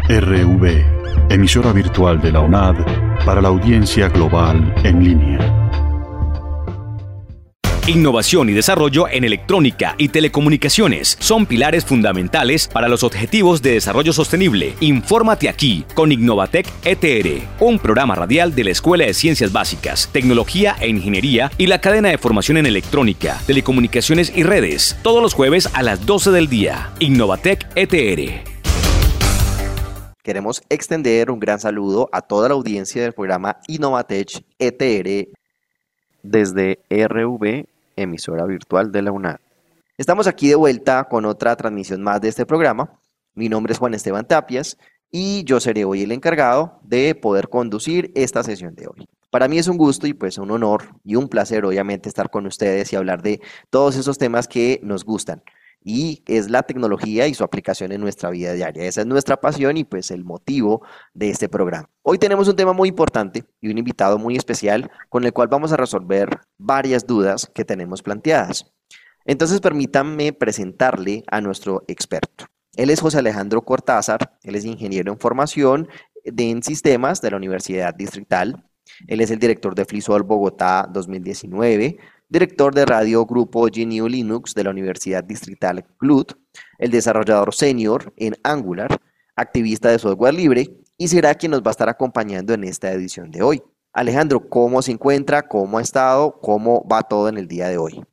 RV, emisora virtual de la UNAD para la audiencia global en línea. Innovación y desarrollo en electrónica y telecomunicaciones son pilares fundamentales para los objetivos de desarrollo sostenible. Infórmate aquí con Innovatec ETR, un programa radial de la Escuela de Ciencias Básicas, Tecnología e Ingeniería y la cadena de formación en electrónica, telecomunicaciones y redes, todos los jueves a las 12 del día. Innovatec ETR. Queremos extender un gran saludo a toda la audiencia del programa Innovatec ETR desde RV, emisora virtual de la UNAD. Estamos aquí de vuelta con otra transmisión más de este programa. Mi nombre es Juan Esteban Tapias y yo seré hoy el encargado de poder conducir esta sesión de hoy. Para mí es un gusto y pues un honor y un placer obviamente estar con ustedes y hablar de todos esos temas que nos gustan. Y es la tecnología y su aplicación en nuestra vida diaria. Esa es nuestra pasión y pues el motivo de este programa. Hoy tenemos un tema muy importante y un invitado muy especial con el cual vamos a resolver varias dudas que tenemos planteadas. Entonces permítanme presentarle a nuestro experto. Él es José Alejandro Cortázar, él es ingeniero en formación en sistemas de la Universidad Distrital. Él es el director de FLISOL Bogotá 2019, director de Radio Grupo GNU Linux de la Universidad Distrital CLUT, el desarrollador senior en Angular, activista de software libre y será quien nos va a estar acompañando en esta edición de hoy. Alejandro, ¿cómo se encuentra? ¿Cómo ha estado? ¿Cómo va todo en el día de hoy?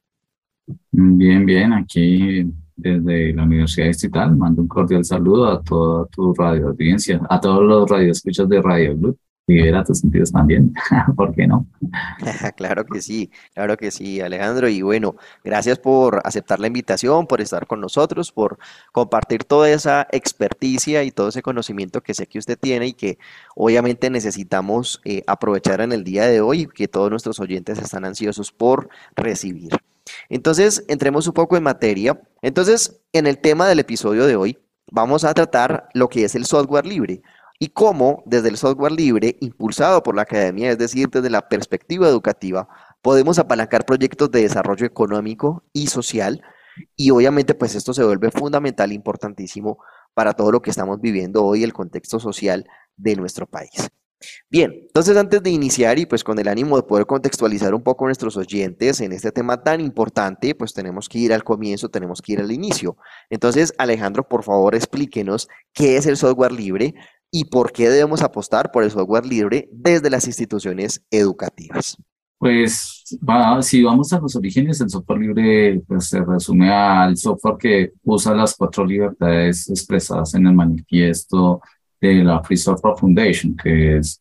Bien, aquí desde la Universidad Distrital mando un cordial saludo a toda tu radio audiencia, a todos los radioescuchas de Radio CLUT. Libera tus sentidos también, ¿por qué no? Claro que sí, Alejandro. Y bueno, gracias por aceptar la invitación, por estar con nosotros, por compartir toda esa experticia y todo ese conocimiento que sé que usted tiene y que obviamente necesitamos aprovechar en el día de hoy, que todos nuestros oyentes están ansiosos por recibir. Entonces, entremos un poco en materia. Entonces, en el tema del episodio de hoy, vamos a tratar lo que es el software libre. Y cómo desde el software libre, impulsado por la academia, es decir, desde la perspectiva educativa, podemos apalancar proyectos de desarrollo económico y social. Y obviamente, pues esto se vuelve fundamental e importantísimo para todo lo que estamos viviendo hoy, el contexto social de nuestro país. Bien, entonces antes de iniciar y pues con el ánimo de poder contextualizar un poco a nuestros oyentes en este tema tan importante, pues tenemos que ir al comienzo, tenemos que ir al inicio. Entonces, Alejandro, por favor, explíquenos qué es el software libre y por qué debemos apostar por el software libre desde las instituciones educativas. Pues si vamos a los orígenes, el software libre pues, se resume al software que usa las 4 libertades expresadas en el manifiesto de la Free Software Foundation, que es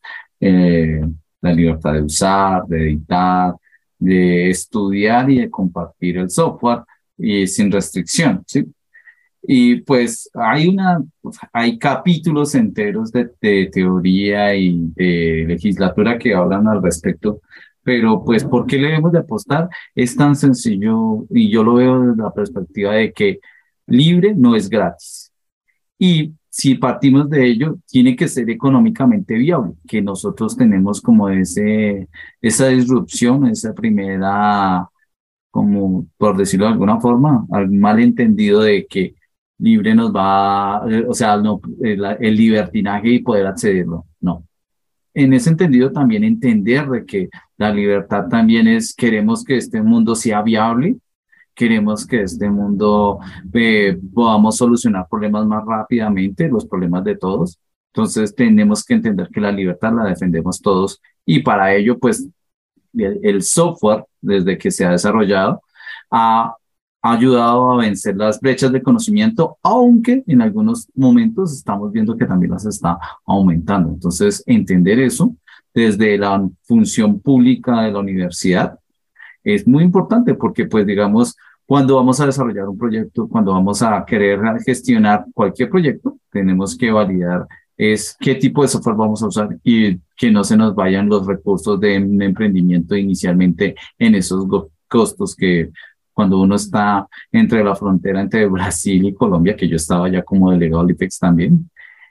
la libertad de usar, de editar, de estudiar y de compartir el software y sin restricción, ¿sí? Y pues hay capítulos enteros de teoría y de legislatura que hablan al respecto, pero pues ¿por qué le debemos de apostar? Es tan sencillo y yo lo veo desde la perspectiva de que libre no es gratis. Y si partimos de ello, tiene que ser económicamente viable, que nosotros tenemos como esa disrupción, esa primera, como por decirlo de alguna forma, al malentendido de que libre nos va, o sea, no, el libertinaje y poder accederlo, no. En ese entendido también entender de que la libertad también queremos que este mundo sea viable, queremos que este mundo podamos solucionar problemas más rápidamente, los problemas de todos. Entonces tenemos que entender que la libertad la defendemos todos y para ello pues el software desde que se ha desarrollado ha ayudado a vencer las brechas de conocimiento, aunque en algunos momentos estamos viendo que también las está aumentando. Entonces, entender eso desde la función pública de la universidad es muy importante porque, pues, digamos, cuando vamos a desarrollar un proyecto, cuando vamos a querer gestionar cualquier proyecto, tenemos que validar qué tipo de software vamos a usar y que no se nos vayan los recursos de un emprendimiento inicialmente en esos costos que cuando uno está entre la frontera entre Brasil y Colombia, que yo estaba ya como delegado del IPEX también,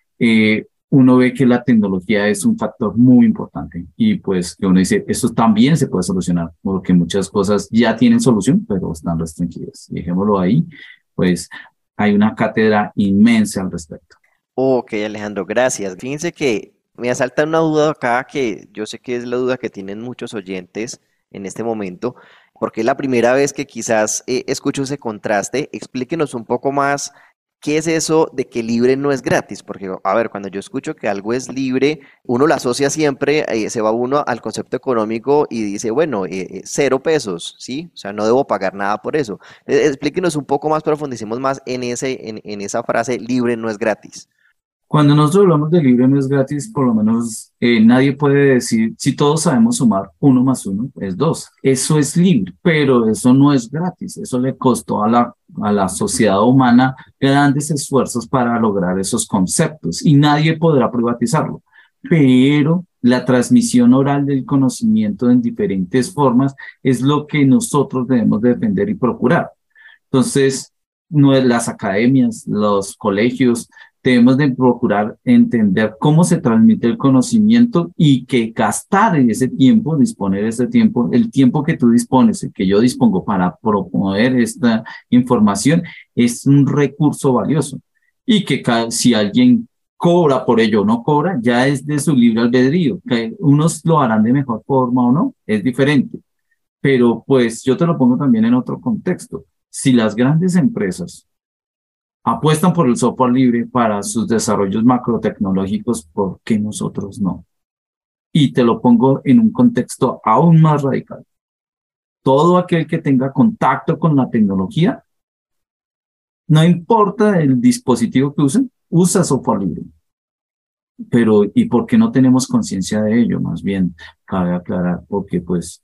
uno ve que la tecnología es un factor muy importante y pues que uno dice, esto también se puede solucionar, porque muchas cosas ya tienen solución, pero están restringidas. Dejémoslo ahí, pues hay una cátedra inmensa al respecto. Ok, Alejandro, gracias. Fíjense que me asalta una duda acá que yo sé que es la duda que tienen muchos oyentes en este momento, porque es la primera vez que quizás escucho ese contraste. Explíquenos un poco más qué es eso de que libre no es gratis, porque, a ver, cuando yo escucho que algo es libre, uno lo asocia siempre, se va uno al concepto económico y dice, bueno, 0 pesos, ¿sí? O sea, no debo pagar nada por eso. Explíquenos un poco más, profundicemos más en esa frase, libre no es gratis. Cuando nosotros hablamos de libre no es gratis, por lo menos nadie puede decir, si todos sabemos sumar 1 más 1 es 2. Eso es libre, pero eso no es gratis. Eso le costó a la sociedad humana grandes esfuerzos para lograr esos conceptos y nadie podrá privatizarlo. Pero la transmisión oral del conocimiento en diferentes formas es lo que nosotros debemos defender y procurar. Entonces, no es las academias, los colegios, debemos de procurar entender cómo se transmite el conocimiento y que gastar en ese tiempo, disponer de ese tiempo, el tiempo que tú dispones, el que yo dispongo para promover esta información, es un recurso valioso. Y que si alguien cobra por ello o no cobra, ya es de su libre albedrío. Que unos lo harán de mejor forma o no, es diferente. Pero pues yo te lo pongo también en otro contexto. Si las grandes empresas apuestan por el software libre para sus desarrollos macrotecnológicos, ¿por qué nosotros no? Y te lo pongo en un contexto aún más radical. Todo aquel que tenga contacto con la tecnología, no importa el dispositivo que usen, usa software libre. Pero, ¿y por qué no tenemos conciencia de ello? Más bien, cabe aclarar, porque pues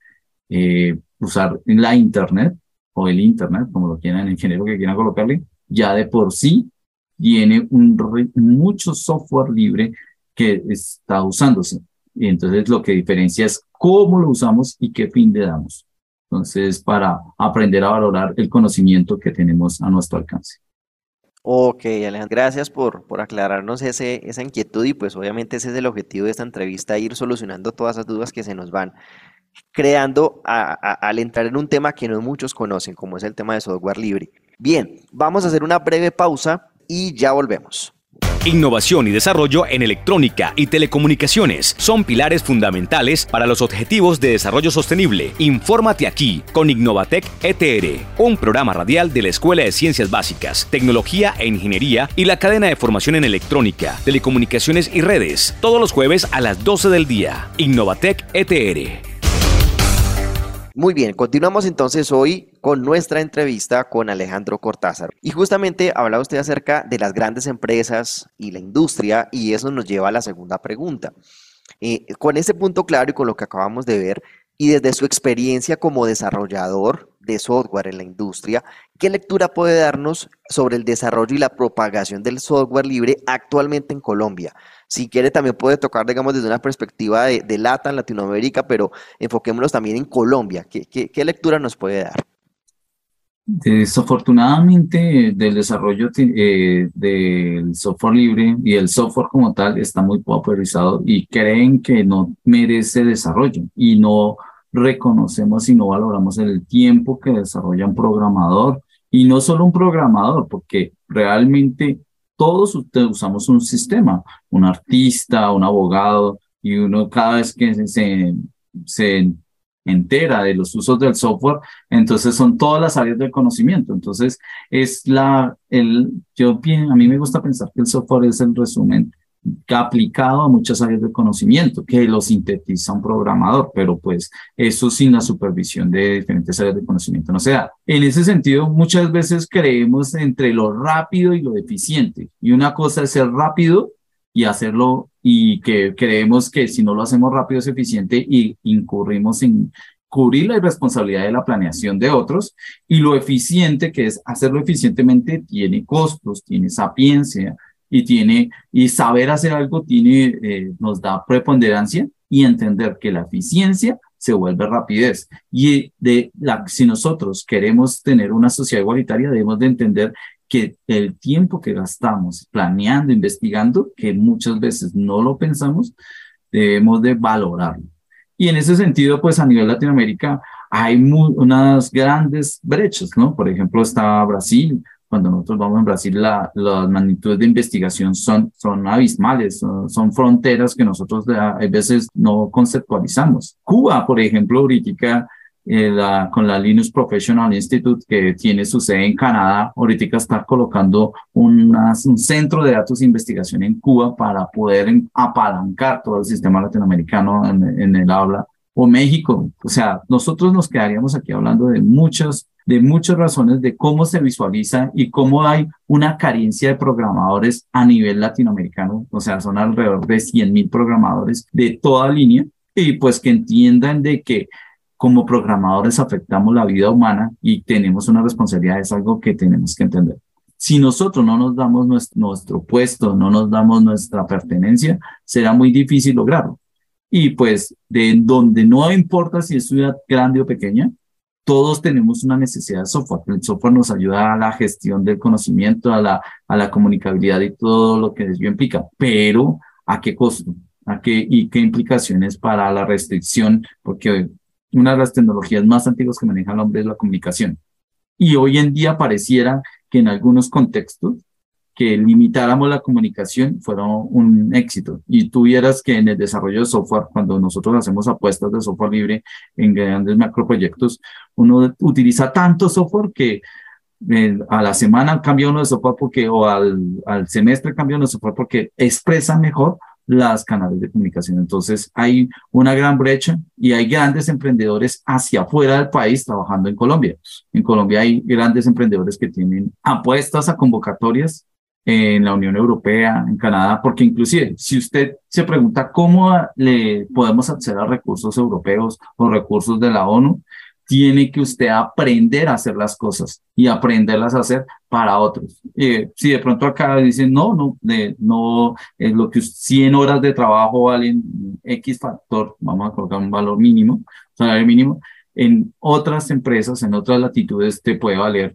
usar la Internet o el Internet, como lo quieran, el género que quieran colocarle, ya de por sí tiene mucho software libre que está usándose. Y entonces lo que diferencia es cómo lo usamos y qué fin le damos. Entonces, para aprender a valorar el conocimiento que tenemos a nuestro alcance. Ok, Alejandro, gracias por aclararnos esa inquietud y pues obviamente ese es el objetivo de esta entrevista, ir solucionando todas esas dudas que se nos van creando al entrar en un tema que no muchos conocen, como es el tema de software libre. Bien, vamos a hacer una breve pausa y ya volvemos. Innovación y desarrollo en electrónica y telecomunicaciones son pilares fundamentales para los objetivos de desarrollo sostenible. Infórmate aquí con Innovatec ETR, un programa radial de la Escuela de Ciencias Básicas, Tecnología e Ingeniería y la cadena de formación en electrónica, telecomunicaciones y redes, todos los jueves a las 12 del día. Innovatec ETR. Muy bien, continuamos entonces hoy con nuestra entrevista con Alejandro Cortázar. Y justamente hablaba usted acerca de las grandes empresas y la industria, y eso nos lleva a la segunda pregunta. Con ese punto claro y con lo que acabamos de ver, y desde su experiencia como desarrollador de software en la industria, ¿qué lectura puede darnos sobre el desarrollo y la propagación del software libre actualmente en Colombia? Si quiere, también puede tocar, digamos, desde una perspectiva de LATAM, Latinoamérica, pero enfoquémonos también en Colombia. ¿Qué lectura nos puede dar? Desafortunadamente, del desarrollo del software libre y el software como tal está muy popularizado y creen que no merece desarrollo y no reconocemos y no valoramos el tiempo que desarrolla un programador y no solo un programador, porque realmente todos usamos un sistema, un artista, un abogado y uno cada vez que se entera de los usos del software, entonces son todas las áreas del conocimiento. Entonces, a mí me gusta pensar que el software es el resumen que ha aplicado a muchas áreas del conocimiento, que lo sintetiza un programador, pero pues eso sin la supervisión de diferentes áreas del conocimiento no se da. En ese sentido, muchas veces creemos entre lo rápido y lo eficiente, y una cosa es ser rápido y hacerlo, y que creemos que si no lo hacemos rápido es eficiente y incurrimos en cubrir la irresponsabilidad de la planeación de otros, y lo eficiente, que es hacerlo eficientemente, tiene costos, tiene sapiencia, y saber hacer algo nos da preponderancia y entender que la eficiencia se vuelve rapidez. Y si nosotros queremos tener una sociedad igualitaria, debemos de entender que el tiempo que gastamos planeando, investigando, que muchas veces no lo pensamos, debemos de valorarlo. Y en ese sentido, pues a nivel Latinoamérica hay unas grandes brechas, ¿no? Por ejemplo, está Brasil, Cuando nosotros vamos en Brasil, las magnitudes de investigación son abismales, son fronteras que nosotros a veces no conceptualizamos. Cuba, por ejemplo, ahorita con la Linux Professional Institute, que tiene su sede en Canadá, ahorita está colocando un centro de datos de investigación en Cuba para poder apalancar todo el sistema latinoamericano en el habla. O México, o sea, nosotros nos quedaríamos aquí hablando de muchas razones de cómo se visualiza y cómo hay una carencia de programadores a nivel latinoamericano, o sea, son alrededor de 100,000 programadores de toda línea, y pues que entiendan de que como programadores afectamos la vida humana y tenemos una responsabilidad, es algo que tenemos que entender. Si nosotros no nos damos nuestro puesto, no nos damos nuestra pertenencia, será muy difícil lograrlo. Y pues de donde no importa si es ciudad grande o pequeña, todos tenemos una necesidad de software. El software nos ayuda a la gestión del conocimiento, a la comunicabilidad y todo lo que ello implica. Pero, ¿a qué costo? ¿Y qué implicaciones para la restricción? Porque una de las tecnologías más antiguas que maneja el hombre es la comunicación. Y hoy en día pareciera que en algunos contextos que limitáramos la comunicación fuera un éxito. Y tú vieras que en el desarrollo de software, cuando nosotros hacemos apuestas de software libre en grandes macroproyectos, uno utiliza tanto software que a la semana cambia uno de software o al semestre cambia uno de software porque expresa mejor las canales de comunicación. Entonces hay una gran brecha y hay grandes emprendedores hacia afuera del país trabajando en Colombia. En Colombia hay grandes emprendedores que tienen apuestas a convocatorias en la Unión Europea, en Canadá, porque inclusive si usted se pregunta cómo le podemos acceder a recursos europeos o recursos de la ONU, tiene que usted aprender a hacer las cosas y aprenderlas a hacer para otros. Si de pronto acá dicen, no, es lo que 100 horas de trabajo valen X factor, vamos a colocar un valor mínimo, salario mínimo, en otras empresas, en otras latitudes te puede valer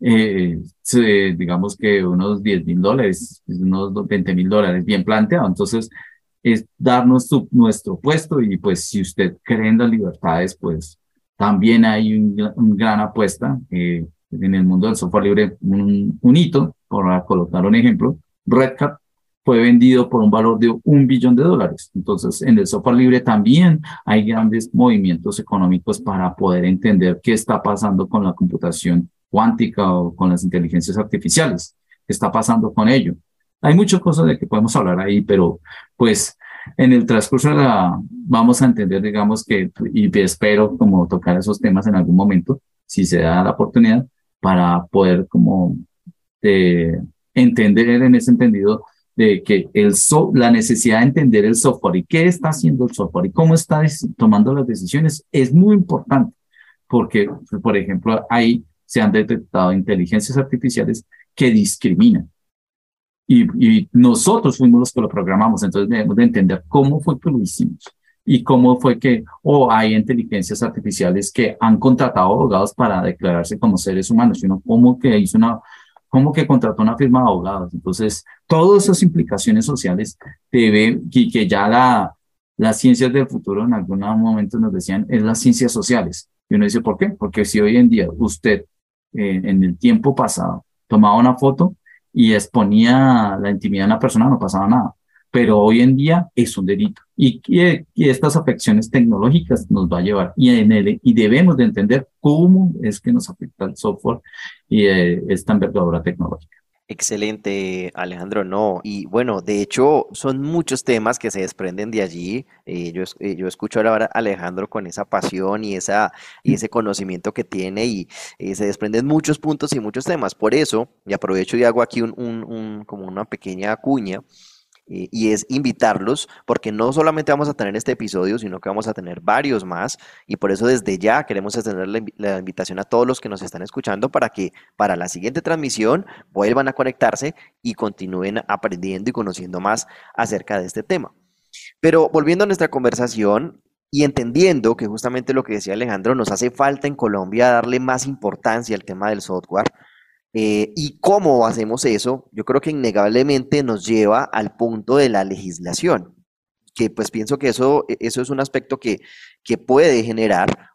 digamos que unos $10,000, unos $20,000, bien planteado. Entonces, es darnos nuestro puesto y pues si usted cree en las libertades, pues también hay un gran apuesta en el mundo del software libre, un hito, por colocar un ejemplo, Red Hat fue vendido por un valor de $1 billón. Entonces, en el software libre también hay grandes movimientos económicos para poder entender qué está pasando con la computación cuántica o con las inteligencias artificiales. ¿Qué está pasando con ello? Hay muchas cosas de que podemos hablar ahí, pero pues en el transcurso vamos a entender, digamos que, y espero como tocar esos temas en algún momento, si se da la oportunidad, para poder como entender en ese entendido de que la necesidad de entender el software y qué está haciendo el software y cómo está tomando las decisiones es muy importante, porque, por ejemplo, se han detectado inteligencias artificiales que discriminan. Y nosotros fuimos los que lo programamos, entonces debemos de entender cómo fue que lo hicimos y cómo fue que hay inteligencias artificiales que han contratado abogados para declararse como seres humanos, sino cómo que contrató una firma de abogados. Entonces, todas esas implicaciones sociales y que ya las ciencias del futuro en algún momento nos decían, es las ciencias sociales. Y uno dice, ¿por qué? Porque si hoy en día usted en el tiempo pasado tomaba una foto y exponía la intimidad de una persona, no pasaba nada. Pero hoy en día es un delito. Y estas afecciones tecnológicas nos va a llevar. Y debemos de entender cómo es que nos afecta el software y esta envergadura tecnológica. Excelente, Alejandro, no. Y bueno, de hecho, son muchos temas que se desprenden de allí. Yo escucho ahora a Alejandro con esa pasión y ese conocimiento que tiene y se desprenden muchos puntos y muchos temas. Por eso, y aprovecho y hago aquí como una pequeña cuña. Y es invitarlos, porque no solamente vamos a tener este episodio, sino que vamos a tener varios más, y por eso desde ya queremos extender la invitación a todos los que nos están escuchando para que para la siguiente transmisión vuelvan a conectarse y continúen aprendiendo y conociendo más acerca de este tema. Pero volviendo a nuestra conversación y entendiendo que justamente lo que decía Alejandro, nos hace falta en Colombia darle más importancia al tema del software. ¿Y cómo hacemos eso? Yo creo que innegablemente nos lleva al punto de la legislación, que pues pienso que eso es un aspecto que puede generar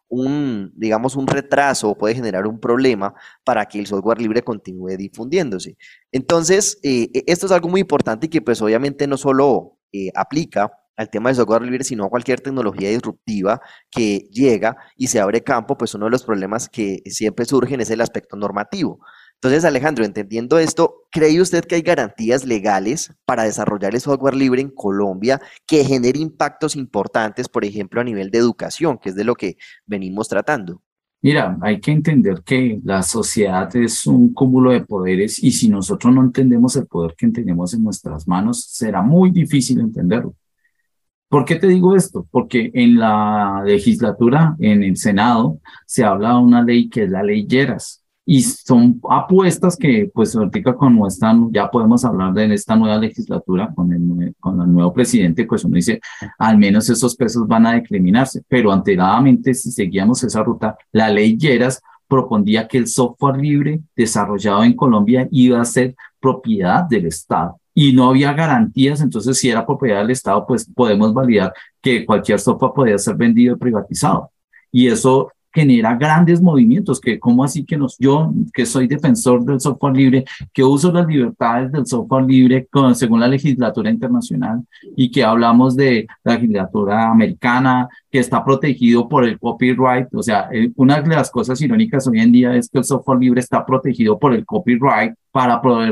digamos, un retraso o puede generar un problema para que el software libre continúe difundiéndose. Entonces, esto es algo muy importante y que pues obviamente no solo aplica al tema del software libre, sino a cualquier tecnología disruptiva que llega y se abre campo, pues uno de los problemas que siempre surgen es el aspecto normativo. Entonces, Alejandro, entendiendo esto, ¿cree usted que hay garantías legales para desarrollar el software libre en Colombia que genere impactos importantes, por ejemplo, a nivel de educación, que es de lo que venimos tratando? Mira, hay que entender que la sociedad es un cúmulo de poderes y si nosotros no entendemos el poder que tenemos en nuestras manos, será muy difícil entenderlo. ¿Por qué te digo esto? Porque en la legislatura, en el Senado, se habla de una ley que es la ley Lleras. Y son apuestas que, pues, ahorita como están, ya podemos hablar de en esta nueva legislatura con el nuevo presidente, pues uno dice, al menos esos pesos van a declinarse. Pero anteriormente, si seguíamos esa ruta, la ley Lleras propondía que el software libre desarrollado en Colombia iba a ser propiedad del Estado y no había garantías, entonces si era propiedad del Estado, pues podemos validar que cualquier software podía ser vendido y privatizado. Y eso genera grandes movimientos, que como así que yo que soy defensor del software libre, que uso las libertades del software libre según la legislatura internacional y que hablamos de la legislatura americana, que está protegido por el copyright, o sea, una de las cosas irónicas hoy en día es que el software libre está protegido por el copyright para poder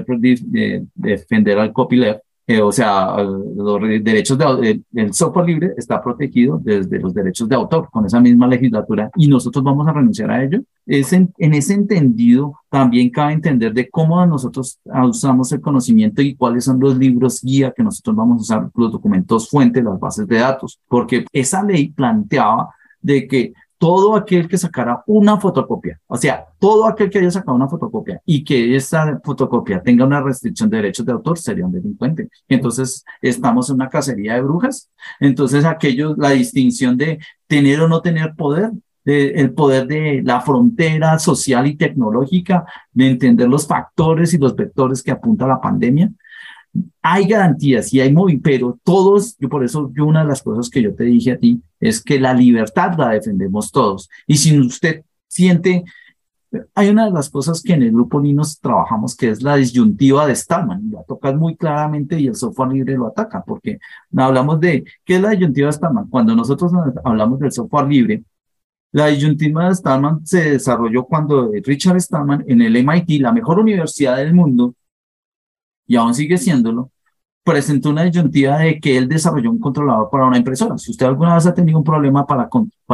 defender al copyleft. O sea, los derechos el software libre está protegido desde los derechos de autor con esa misma legislatura y nosotros vamos a renunciar a ello. En ese entendido, también cabe entender de cómo nosotros usamos el conocimiento y cuáles son los libros guía que nosotros vamos a usar, los documentos fuente, las bases de datos, porque esa ley planteaba de que todo aquel que sacara una fotocopia, o sea, todo aquel que haya sacado una fotocopia y que esa fotocopia tenga una restricción de derechos de autor sería un delincuente. Entonces, estamos en una cacería de brujas. Entonces, la distinción de tener o no tener poder, el poder de la frontera social y tecnológica, de entender los factores y los vectores que apunta la pandemia. Hay garantías y hay pero por eso una de las cosas que yo te dije a ti es que la libertad la defendemos todos. Y si usted siente, hay una de las cosas que en el grupo Linux trabajamos que es la disyuntiva de Stallman, la tocas muy claramente y el software libre lo ataca, porque hablamos de, ¿qué es la disyuntiva de Stallman? Cuando nosotros hablamos del software libre, la disyuntiva de Stallman se desarrolló cuando Richard Stallman en el MIT, la mejor universidad del mundo, y aún sigue siéndolo, presentó una disyuntiva de que él desarrolló un controlador para una impresora. Si usted alguna vez ha tenido un problema para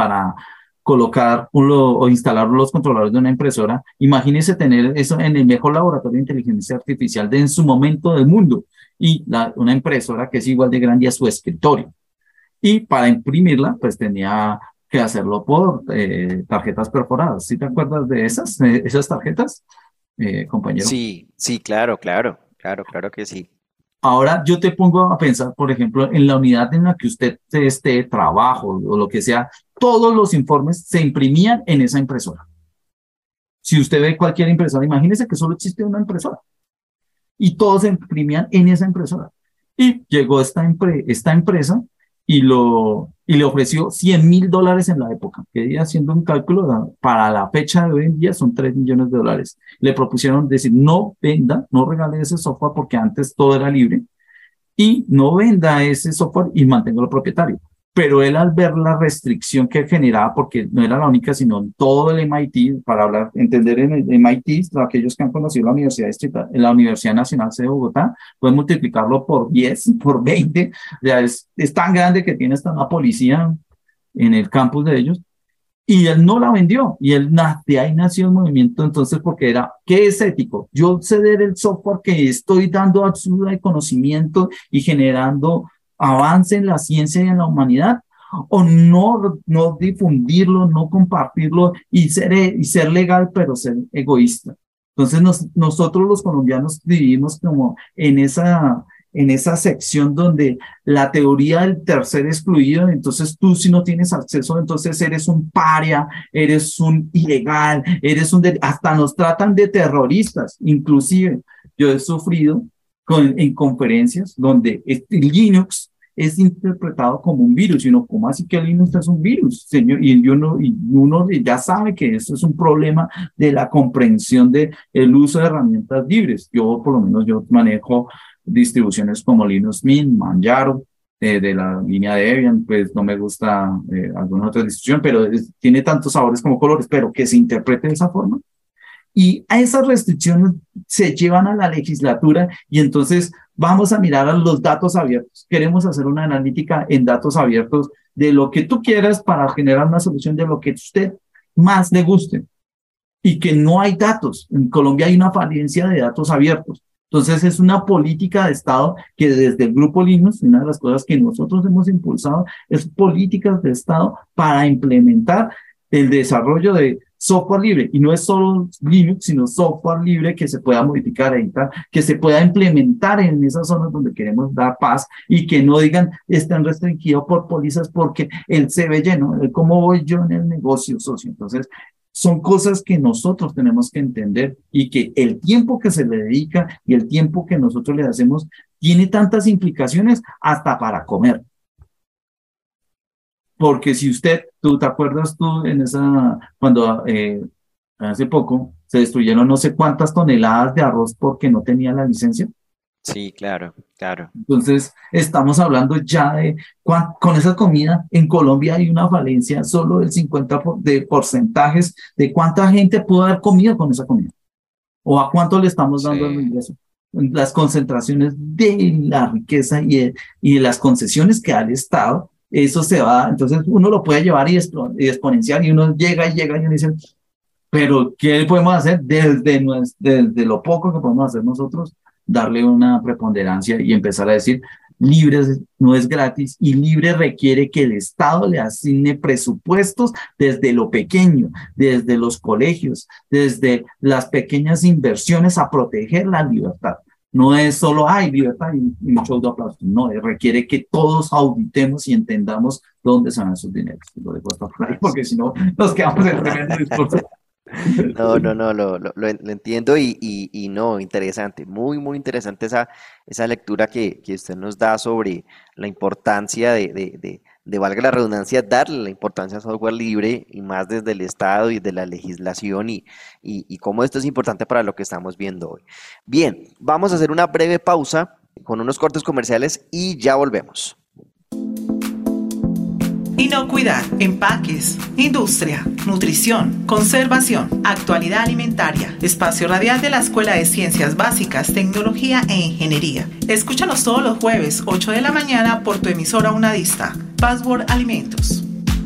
colocar o instalar los controladores de una impresora, imagínese tener eso en el mejor laboratorio de inteligencia artificial en su momento del mundo y una impresora que es igual de grande a su escritorio. Y para imprimirla, pues tenía que hacerlo por tarjetas perforadas. ¿Sí te acuerdas de esas tarjetas, compañero? Sí, claro que sí. Ahora yo te pongo a pensar, por ejemplo, en la unidad en la que usted esté, trabajo o lo que sea, todos los informes se imprimían en esa impresora. Si usted ve cualquier impresora, imagínese que solo existe una impresora y todos se imprimían en esa impresora. Y llegó esta empresa y le ofreció $100,000 en la época, que haciendo un cálculo para la fecha de hoy en día son $3 millones. Le propusieron decir, no venda, no regale ese software porque antes todo era libre y no venda ese software y manténgalo propietario. Pero él al ver la restricción que generaba, porque no era la única, sino en todo el MIT, para entender en el MIT, aquellos que han conocido la Universidad Nacional de Bogotá, pueden multiplicarlo por 10, por 20, ya es tan grande que tiene hasta una policía en el campus de ellos, y él no la vendió, y de ahí nació el movimiento, entonces, porque era, ¿qué es ético? Yo ceder el software que estoy dando ayuda de conocimiento y generando avance en la ciencia y en la humanidad, o no difundirlo, no compartirlo y ser legal, pero ser egoísta. Entonces nosotros los colombianos vivimos como en esa sección donde la teoría del tercer excluido, entonces tú si no tienes acceso, entonces eres un paria, eres un ilegal, hasta nos tratan de terroristas. Inclusive yo he sufrido en conferencias donde Linux es interpretado como un virus, y uno, ¿cómo así que Linux es un virus, señor? Y uno ya sabe que eso es un problema de la comprensión de el uso de herramientas libres. Yo, por lo menos, yo manejo distribuciones como Linux Mint, Manjaro, de la línea de Debian, pues no me gusta alguna otra distribución, pero tiene tantos sabores como colores, pero que se interprete de esa forma. Y a esas restricciones se llevan a la legislatura y entonces vamos a mirar a los datos abiertos. Queremos hacer una analítica en datos abiertos de lo que tú quieras para generar una solución de lo que a usted más le guste. Y que no hay datos. En Colombia hay una falencia de datos abiertos. Entonces es una política de Estado que desde el Grupo Linux, una de las cosas que nosotros hemos impulsado es políticas de Estado para implementar el desarrollo de software libre. Y no es solo Linux, sino software libre que se pueda modificar, editar, que se pueda implementar en esas zonas donde queremos dar paz y que no digan están restringidos por pólizas porque él se ve lleno. ¿Cómo voy yo en el negocio, socio? Entonces, son cosas que nosotros tenemos que entender y que el tiempo que se le dedica y el tiempo que nosotros le hacemos tiene tantas implicaciones hasta para comer. Porque si tú te acuerdas tú en cuando hace poco se destruyeron no sé cuántas toneladas de arroz porque no tenía la licencia. Sí, claro, claro. Entonces, estamos hablando ya de con esa comida, en Colombia hay una falencia solo del 50% de porcentajes de cuánta gente pudo haber comido con esa comida. O a cuánto le estamos dando el ingreso. Las concentraciones de la riqueza y de las concesiones que da el Estado, eso se va, entonces uno lo puede llevar y exponenciar y uno llega y uno dice, pero ¿qué podemos hacer desde lo poco que podemos hacer nosotros? Darle una preponderancia y empezar a decir, libre no es gratis y libre requiere que el Estado le asigne presupuestos desde lo pequeño, desde los colegios, desde las pequeñas inversiones a proteger la libertad. No es solo, hay libertad y muchos aplausos. No, requiere que todos auditemos y entendamos dónde se van esos dineros. Lo dejo hasta por ahí, porque si no, nos quedamos en tremendo discurso. No, lo entiendo y no, interesante, muy, muy interesante esa lectura que usted nos da sobre la importancia de, valga la redundancia, darle la importancia al software libre y más desde el Estado y de la legislación y cómo esto es importante para lo que estamos viendo hoy. Bien, vamos a hacer una breve pausa con unos cortes comerciales y ya volvemos. Inocuidad, empaques, industria, nutrición, conservación, actualidad alimentaria, espacio radial de la Escuela de Ciencias Básicas, Tecnología e Ingeniería. Escúchanos todos los jueves, 8 de la mañana, por tu emisora unadista, Password Alimentos.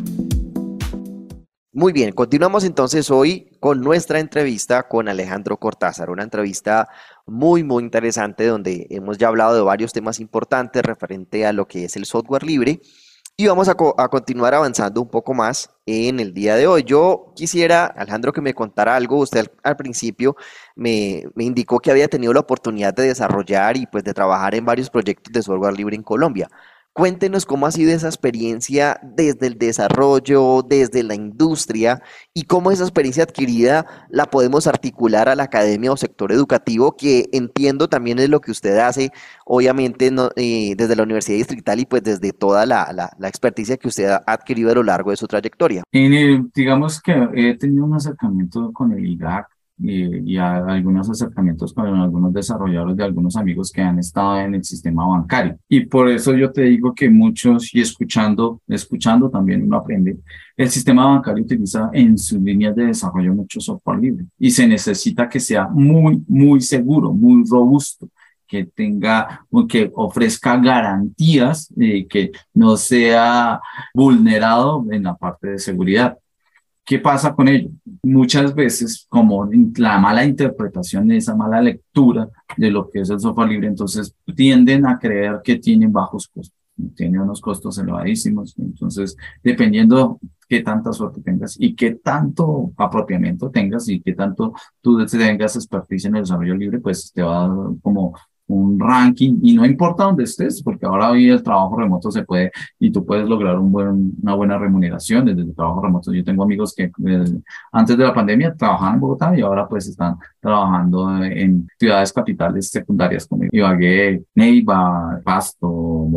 Muy bien, continuamos entonces hoy con nuestra entrevista con Alejandro Cortázar, una entrevista muy, muy interesante donde hemos ya hablado de varios temas importantes referente a lo que es el software libre. Y vamos a continuar avanzando un poco más en el día de hoy. Yo quisiera, Alejandro, que me contara algo. Usted al principio me indicó que había tenido la oportunidad de desarrollar y pues de trabajar en varios proyectos de software libre en Colombia. Cuéntenos cómo ha sido esa experiencia desde el desarrollo, desde la industria y cómo esa experiencia adquirida la podemos articular a la academia o sector educativo, que entiendo también es lo que usted hace, obviamente desde la Universidad Distrital y pues desde toda la experticia que usted ha adquirido a lo largo de su trayectoria. Digamos que he tenido un acercamiento con el IGAC y algunos acercamientos con algunos desarrolladores de algunos amigos que han estado en el sistema bancario. Y por eso yo te digo que muchos, y escuchando también uno aprende, el sistema bancario utiliza en sus líneas de desarrollo mucho software libre y se necesita que sea muy, muy seguro, muy robusto, que ofrezca garantías, que no sea vulnerado en la parte de seguridad. ¿Qué pasa con ello? Muchas veces, como la mala interpretación de esa mala lectura de lo que es el software libre, entonces tienden a creer que tienen bajos costos, tienen unos costos elevadísimos. Entonces, dependiendo qué tanta suerte tengas y qué tanto apropiamiento tengas y qué tanto tú tengas expertise en el desarrollo libre, pues te va a dar como un ranking, y no importa dónde estés, porque ahora hoy el trabajo remoto se puede, y tú puedes lograr una buena remuneración desde el trabajo remoto. Yo tengo amigos que antes de la pandemia trabajaban en Bogotá y ahora pues están trabajando en ciudades capitales secundarias como Ibagué, Neiva, Pasto,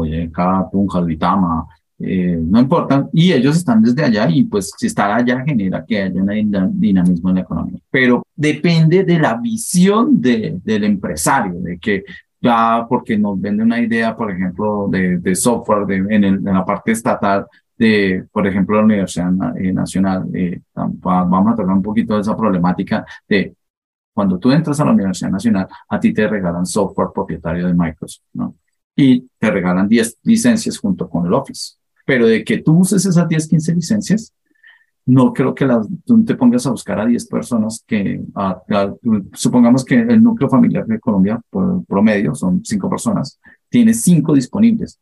Boyacá, Tunja, Duitama, no importa, y ellos están desde allá y pues si estar allá genera que haya un dinamismo en la economía. Pero depende de la visión del empresario, de que ya porque nos vende una idea, por ejemplo, de software en la parte estatal, de, por ejemplo, la Universidad Nacional, vamos a tocar un poquito de esa problemática de cuando tú entras a la Universidad Nacional, a ti te regalan software propietario de Microsoft, ¿no? Y te regalan 10 licencias junto con el Office. Pero de que tú uses esas 10, 15 licencias, no creo que tú te pongas a buscar a 10 personas que, supongamos que el núcleo familiar de Colombia, por promedio, son 5 personas, tiene 5 disponibles.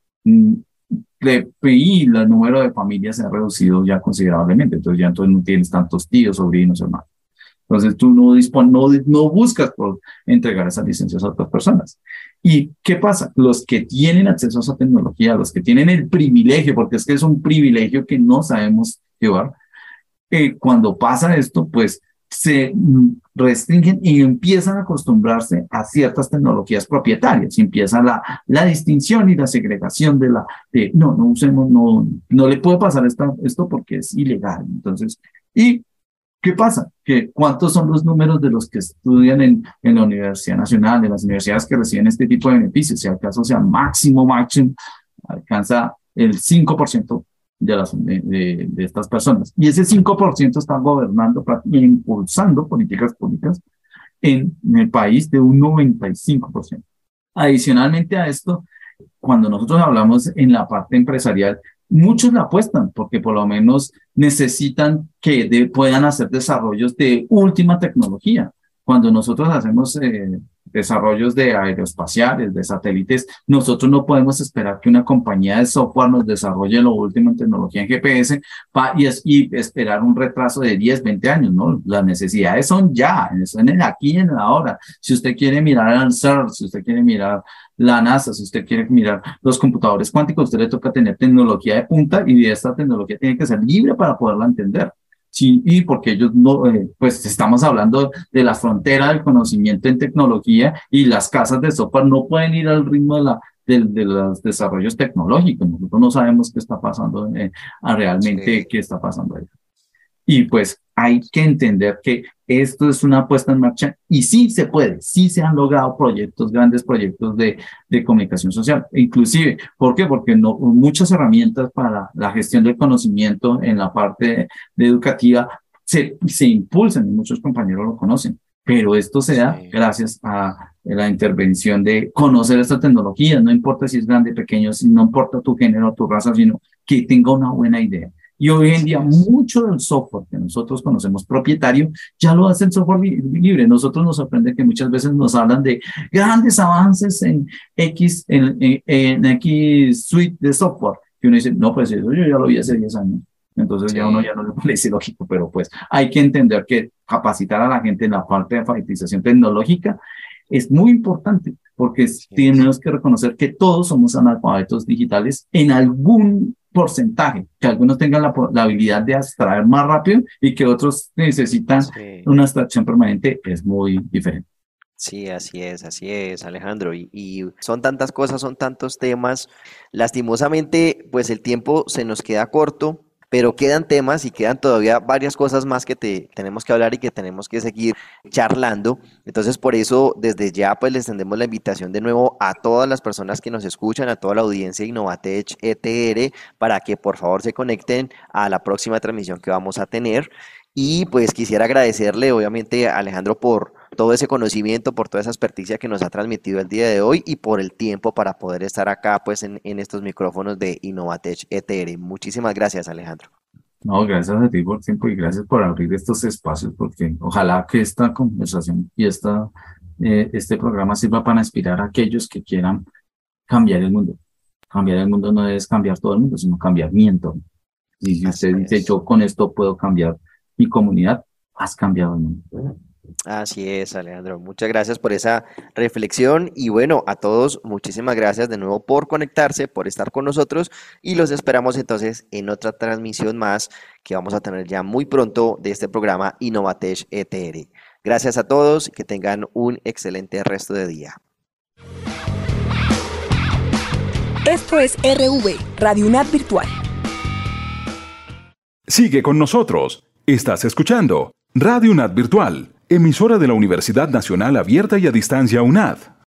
Y el número de familias se ha reducido ya considerablemente, entonces no tienes tantos tíos, sobrinos, hermanos. Entonces tú no buscas por entregar esas licencias a otras personas. ¿Y qué pasa? Los que tienen acceso a esa tecnología, los que tienen el privilegio, porque es que es un privilegio que no sabemos llevar, cuando pasa esto, pues se restringen y empiezan a acostumbrarse a ciertas tecnologías propietarias. Y empieza la distinción y la segregación no usemos, no le puede pasar esto porque es ilegal. Entonces, ¿qué pasa? ¿Cuántos son los números de los que estudian en la Universidad Nacional, de las universidades que reciben este tipo de beneficios? Si acaso sea máximo, alcanza el 5% de estas personas. Y ese 5% está gobernando e impulsando políticas públicas en el país de un 95%. Adicionalmente a esto, cuando nosotros hablamos en la parte empresarial, muchos la apuestan porque por lo menos necesitan que puedan hacer desarrollos de última tecnología. Cuando nosotros hacemos desarrollos de aeroespaciales, de satélites, nosotros no podemos esperar que una compañía de software nos desarrolle lo último en tecnología en GPS y esperar un retraso de 10, 20 años, ¿no? Las necesidades son ya, son en el aquí y en el ahora. Si usted quiere mirar al CERN, si usted quiere mirar la NASA, si usted quiere mirar los computadores cuánticos, a usted le toca tener tecnología de punta y esta tecnología tiene que ser libre para poderla entender. Sí, y porque ellos no, pues estamos hablando de la frontera del conocimiento en tecnología y las casas de software no pueden ir al ritmo de los desarrollos tecnológicos. Nosotros no sabemos qué está pasando realmente, qué está pasando ahí. Y pues hay que entender que esto es una puesta en marcha y sí se puede, sí se han logrado grandes proyectos de comunicación social. Inclusive, ¿por qué? Porque muchas herramientas para la gestión del conocimiento en la parte educativa se impulsan y muchos compañeros lo conocen. Pero esto se da gracias a la intervención de conocer esta tecnología, no importa si es grande o pequeño, no importa tu género, tu raza, sino que tenga una buena idea. Y hoy en día mucho del software que nosotros conocemos propietario ya lo hace el software libre. Nosotros nos sorprende que muchas veces nos hablan de grandes avances en X suite de software. Y uno dice, no, pues eso yo ya lo vi hace 10 años. Entonces ya uno ya no le parece lógico, pero pues hay que entender que capacitar a la gente en la parte de alfabetización tecnológica es muy importante porque tenemos que reconocer que todos somos analfabetos digitales en algún porcentaje, que algunos tengan la habilidad de abstraer más rápido y que otros necesitan una abstracción permanente, es muy diferente. Sí, así es, Alejandro. Y son tantas cosas, son tantos temas. Lastimosamente, pues el tiempo se nos queda corto, pero quedan temas y quedan todavía varias cosas más que tenemos que hablar y que tenemos que seguir charlando. Entonces, por eso, desde ya, pues les tendemos la invitación de nuevo a todas las personas que nos escuchan, a toda la audiencia de Innovatech ETR, para que por favor se conecten a la próxima transmisión que vamos a tener. Y pues quisiera agradecerle, obviamente, a Alejandro por todo ese conocimiento, por toda esa experticia que nos ha transmitido el día de hoy y por el tiempo para poder estar acá pues en estos micrófonos de Innovatech ETR. Muchísimas gracias, Alejandro. No, gracias a ti por el tiempo y gracias por abrir estos espacios, porque ojalá que esta conversación y este programa sirva para inspirar a aquellos que quieran cambiar el mundo. Cambiar el mundo no es cambiar todo el mundo, sino cambiar mi entorno. Y si usted dice, yo con esto puedo cambiar mi comunidad, has cambiado el mundo. Así es, Alejandro. Muchas gracias por esa reflexión y bueno, a todos muchísimas gracias de nuevo por conectarse, por estar con nosotros y los esperamos entonces en otra transmisión más que vamos a tener ya muy pronto de este programa Innovatech ETR. Gracias a todos y que tengan un excelente resto de día. Esto es RV, Radio UNAD Virtual. Sigue con nosotros. Estás escuchando Radio UNAD Virtual, emisora de la Universidad Nacional Abierta y a Distancia UNAD.